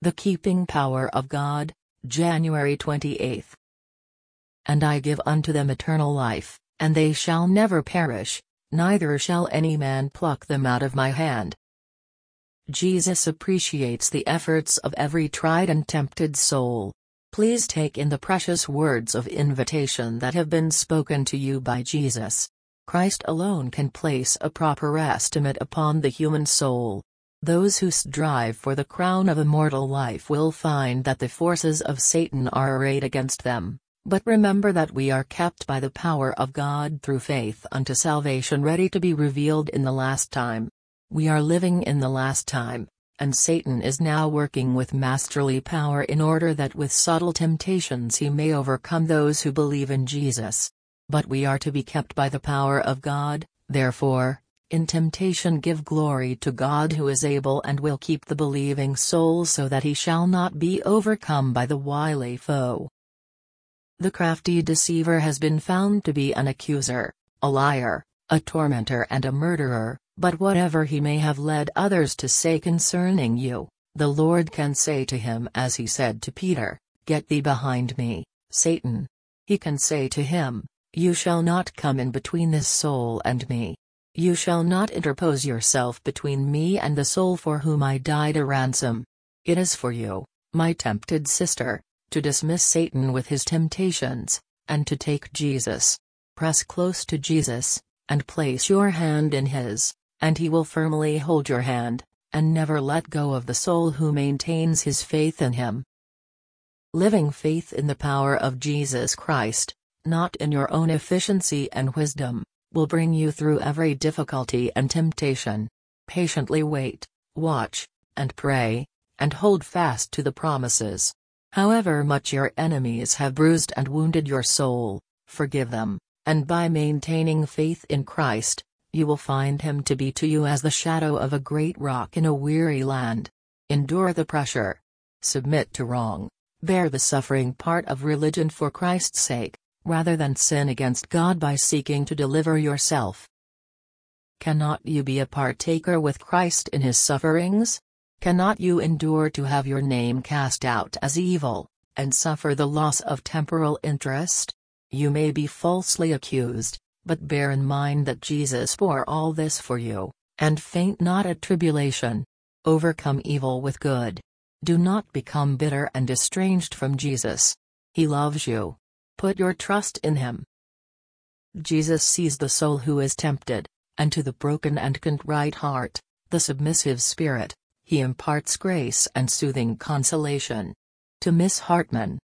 The keeping power of God, January 28. And I give unto them eternal life, and they shall never perish, neither shall any man pluck them out of my hand. Jesus appreciates the efforts of every tried and tempted soul. Please take in the precious words of invitation that have been spoken to you by Jesus. Christ alone can place a proper estimate upon the human soul. Those who strive for the crown of immortal life will find that the forces of Satan are arrayed against them, but remember that we are kept by the power of God through faith unto salvation, ready to be revealed in the last time. We are living in the last time, and Satan is now working with masterly power in order that with subtle temptations he may overcome those who believe in Jesus. But we are to be kept by the power of God, therefore, in temptation give glory to God who is able and will keep the believing soul so that he shall not be overcome by the wily foe. The crafty deceiver has been found to be an accuser, a liar, a tormentor and a murderer, but whatever he may have led others to say concerning you, the Lord can say to him as he said to Peter, "Get thee behind me, Satan." He can say to him, "You shall not come in between this soul and me. You shall not interpose yourself between me and the soul for whom I died a ransom." It is for you, my tempted sister, to dismiss Satan with his temptations, and to take Jesus. Press close to Jesus, and place your hand in his, and he will firmly hold your hand, and never let go of the soul who maintains his faith in him. Living faith in the power of Jesus Christ, not in your own efficiency and wisdom, will bring you through every difficulty and temptation. Patiently wait, watch, and pray, and hold fast to the promises. However much your enemies have bruised and wounded your soul, forgive them, and by maintaining faith in Christ, you will find him to be to you as the shadow of a great rock in a weary land. Endure the pressure. Submit to wrong. Bear the suffering part of religion for Christ's sake, rather than sin against God by seeking to deliver yourself. Cannot you be a partaker with Christ in his sufferings? Cannot you endure to have your name cast out as evil, and suffer the loss of temporal interest? You may be falsely accused, but bear in mind that Jesus bore all this for you, and faint not at tribulation. Overcome evil with good. Do not become bitter and estranged from Jesus. He loves you. Put your trust in him. Jesus sees the soul who is tempted, and to the broken and contrite heart, the submissive spirit, he imparts grace and soothing consolation. To Miss Hartman,